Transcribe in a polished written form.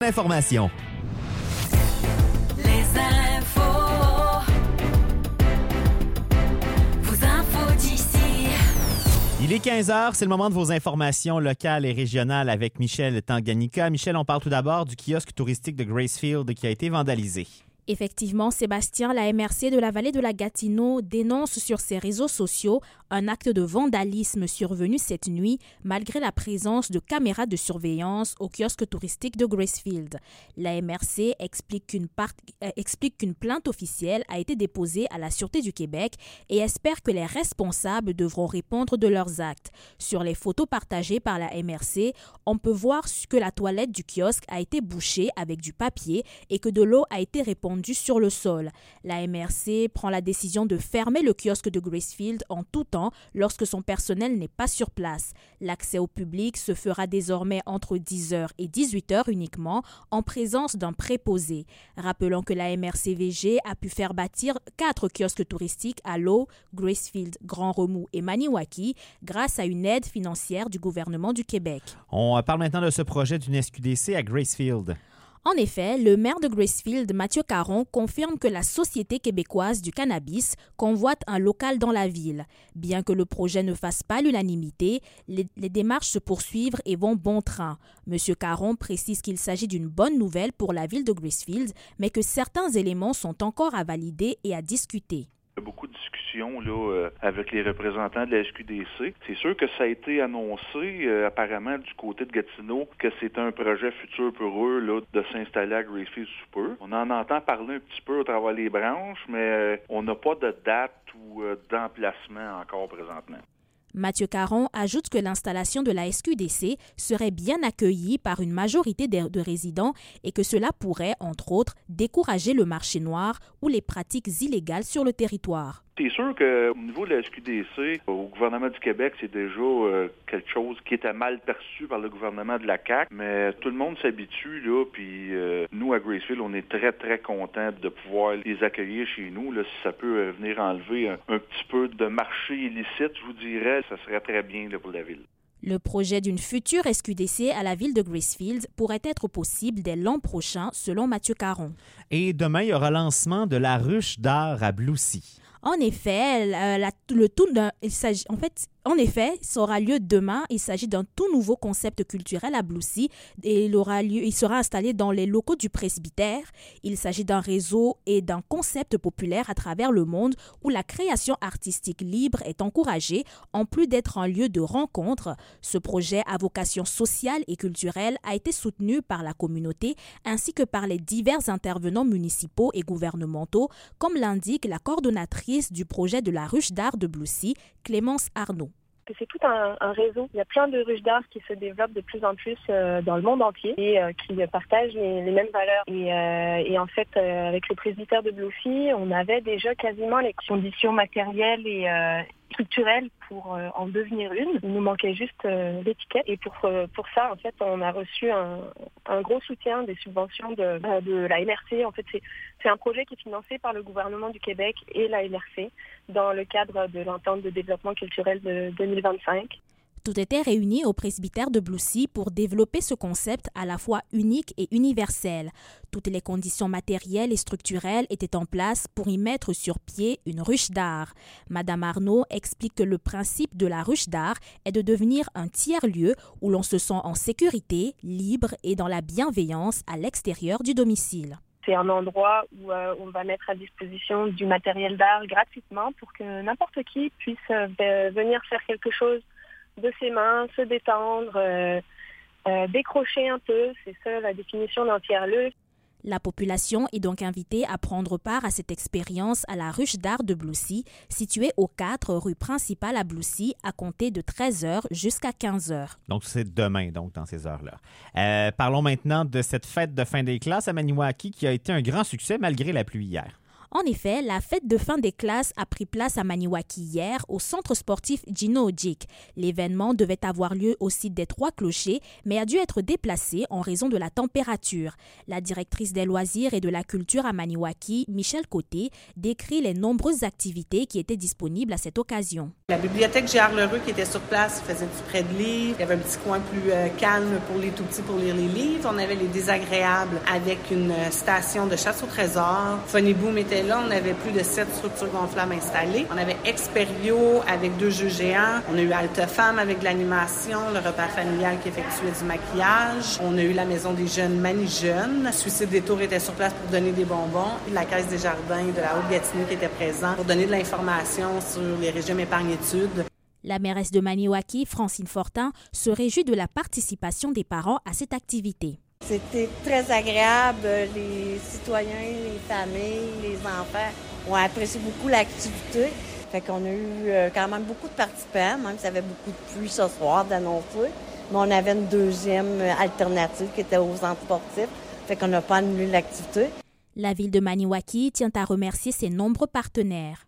Information. Les infos. Vos infos d'ici. Il est 15h, c'est le moment de vos informations locales et régionales avec Michel Tanganyika. Michel, on parle tout d'abord du kiosque touristique de Gracefield qui a été vandalisé. Effectivement, Sébastien, la MRC de la vallée de la Gatineau dénonce sur ses réseaux sociaux un acte de vandalisme survenu cette nuit malgré la présence de caméras de surveillance au kiosque touristique de Gracefield. La MRC explique qu'une plainte officielle a été déposée à la Sûreté du Québec et espère que les responsables devront répondre de leurs actes. Sur les photos partagées par la MRC, on peut voir que la toilette du kiosque a été bouchée avec du papier et que de l'eau a été répandue sur le sol. La MRC prend la décision de fermer le kiosque de Gracefield en tout temps lorsque son personnel n'est pas sur place. L'accès au public se fera désormais entre 10h et 18h uniquement en présence d'un préposé. Rappelons que la MRC-VG a pu faire bâtir 4 kiosques touristiques à Lowe, Gracefield, Grand-Remous et Maniwaki grâce à une aide financière du gouvernement du Québec. On parle maintenant de ce projet d'une SQDC à Gracefield. En effet, le maire de Gracefield, Mathieu Caron, confirme que la Société québécoise du cannabis convoite un local dans la ville. Bien que le projet ne fasse pas l'unanimité, les démarches se poursuivent et vont bon train. M. Caron précise qu'il s'agit d'une bonne nouvelle pour la ville de Gracefield, mais que certains éléments sont encore à valider et à discuter. Il y a beaucoup de discussions là, avec les représentants de la SQDC. C'est sûr que ça a été annoncé apparemment du côté de Gatineau que c'est un projet futur pour eux là, de s'installer à Gracefield sous peu. On en entend parler un petit peu au travers les branches, mais on n'a pas de date ou d'emplacement encore présentement. Mathieu Caron ajoute que l'installation de la SQDC serait bien accueillie par une majorité de résidents et que cela pourrait, entre autres, décourager le marché noir ou les pratiques illégales sur le territoire. C'est sûr qu'au niveau de la SQDC, au gouvernement du Québec, c'est déjà quelque chose qui était mal perçu par le gouvernement de la CAQ, mais tout le monde s'habitue, là, puis nous, à Gracefield, on est très, très contents de pouvoir les accueillir chez nous. Là, si ça peut venir enlever un petit peu de marché illicite, je vous dirais, ça serait très bien là, pour la ville. Le projet d'une future SQDC à la ville de Gracefield pourrait être possible dès l'an prochain, selon Mathieu Caron. Et demain, il y aura lancement de la ruche d'art à Bloussy. En effet, ça aura lieu demain. Il s'agit d'un tout nouveau concept culturel à Bloussy et il sera installé dans les locaux du presbytère. Il s'agit d'un réseau et d'un concept populaire à travers le monde où la création artistique libre est encouragée en plus d'être un lieu de rencontre. Ce projet à vocation sociale et culturelle a été soutenu par la communauté ainsi que par les divers intervenants municipaux et gouvernementaux, comme l'indique la coordonnatrice du projet de la ruche d'art de Bloussy, Clémence Arnaud. C'est tout un réseau. Il y a plein de ruches d'art qui se développent de plus en plus dans le monde entier et qui partagent les mêmes valeurs. Et en fait, avec le presbytère de Bloussy, on avait déjà quasiment les conditions matérielles et structurelle pour en devenir une. Il nous manquait juste l'étiquette. Et pour ça, en fait, on a reçu un gros soutien des subventions de la MRC. En fait, c'est un projet qui est financé par le gouvernement du Québec et la MRC dans le cadre de l'entente de développement culturel de 2025. Tout était réuni au presbytère de Bloussy pour développer ce concept à la fois unique et universel. Toutes les conditions matérielles et structurelles étaient en place pour y mettre sur pied une ruche d'art. Madame Arnaud explique que le principe de la ruche d'art est de devenir un tiers-lieu où l'on se sent en sécurité, libre et dans la bienveillance à l'extérieur du domicile. C'est un endroit où on va mettre à disposition du matériel d'art gratuitement pour que n'importe qui puisse venir faire quelque chose de ses mains, se détendre, décrocher un peu. C'est ça la définition d'un tiers-lieu. La population est donc invitée à prendre part à cette expérience à la ruche d'art de Bloussy, située aux 4 rue principale à Bloussy, à compter de 13h jusqu'à 15h. Donc, c'est demain, donc, dans ces heures-là. Parlons maintenant de cette fête de fin des classes à Maniwaki qui a été un grand succès malgré la pluie hier. En effet, la fête de fin des classes a pris place à Maniwaki hier au centre sportif Gino Ojik. L'événement devait avoir lieu au site des Trois Clochers, mais a dû être déplacé en raison de la température. La directrice des loisirs et de la culture à Maniwaki, Michel Côté, décrit les nombreuses activités qui étaient disponibles à cette occasion. La bibliothèque Gérard-Lheureux qui était sur place faisait du prêt de livres. Il y avait un petit coin plus calme pour les tout-petits pour lire les livres. On avait les désagréables avec une station de chasse au trésor. Funny Boom était là. On avait plus de 7 structures gonflables installées. On avait Experio avec 2 jeux géants. On a eu Halte Femme avec de l'animation, le repas familial qui effectuait du maquillage. On a eu la maison des jeunes Mani Jeunes. Suicide des Tours était sur place pour donner des bonbons. La Caisse des Jardins de la Haute-Gatineau qui était présent pour donner de l'information sur les régimes épargne-études. La mairesse de Maniwaki, Francine Fortin, se réjouit de la participation des parents à cette activité. C'était très agréable. Les citoyens, les familles, les enfants ont apprécié beaucoup l'activité. Fait qu'on a eu quand même beaucoup de participants, même s'il y avait beaucoup de pluie ce soir d'annoncer. Mais on avait une deuxième alternative qui était aux centres sportifs. Fait qu'on n'a pas annulé l'activité. La ville de Maniwaki tient à remercier ses nombreux partenaires.